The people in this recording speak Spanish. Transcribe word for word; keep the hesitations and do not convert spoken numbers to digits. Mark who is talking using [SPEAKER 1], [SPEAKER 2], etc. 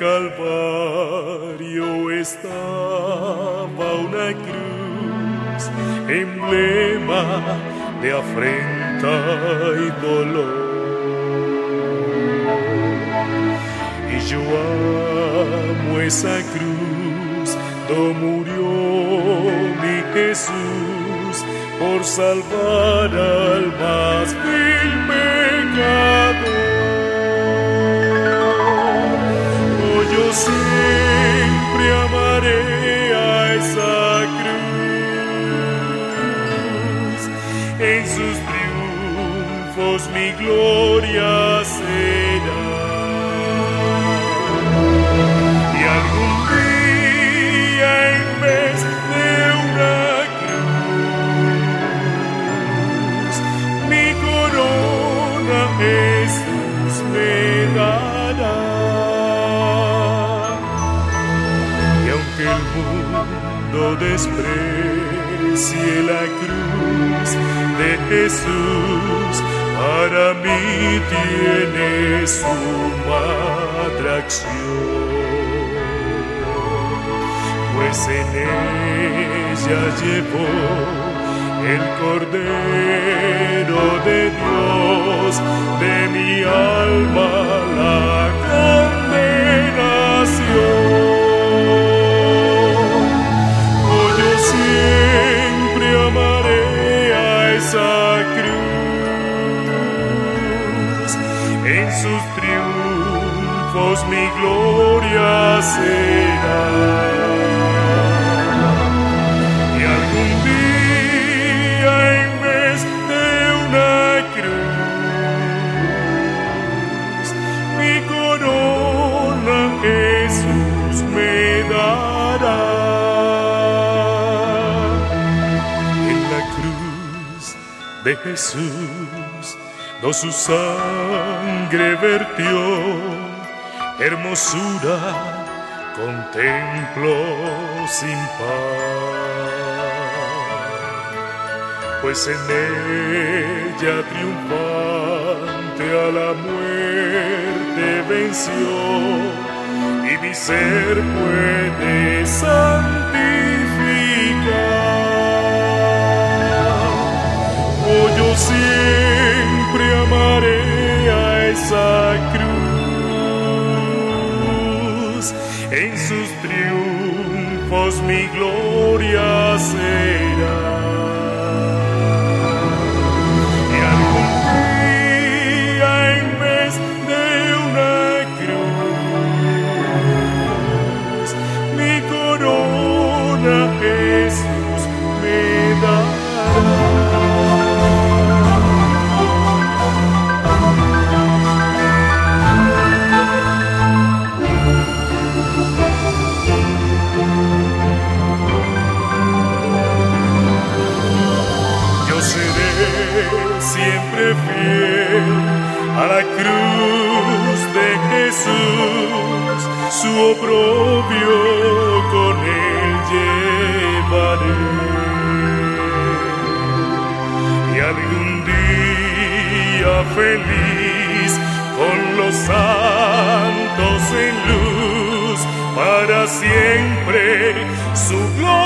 [SPEAKER 1] Calvario estaba una cruz, emblema de afrenta y dolor. Y yo amo esa cruz, donde murió mi Jesús por salvar al más vil pecador. Oh, yo siempre amaré a esa cruz, en sus triunfos mi gloria será. Y algún día en vez de una cruz, mi corona Jesús me dará. Y aunque el mundo desprecie la cruz de Jesús, para mí tiene suma atracción, pues en ella llevó el Cordero de Dios de mi alma la condenación. Oh, yo siempre amaré a esa cruz, en sus triunfos mi gloria será. Y algún día en vez de una cruz, mi corona Jesús me dará. En la cruz de Jesús no su sangre vertió, hermosura contemplo sin par, pues en ella triunfante a la muerte venció, y mi ser puede santificar. Oh, yo siempre amaré a esa cruz, en sus triunfos mi gloria será. Y algún día en vez de una cruz, mi corona Jesús me dará. Siempre fiel a la cruz de Jesús, su oprobio con él llevaré. Y algún día feliz con los santos en luz, para siempre su gloria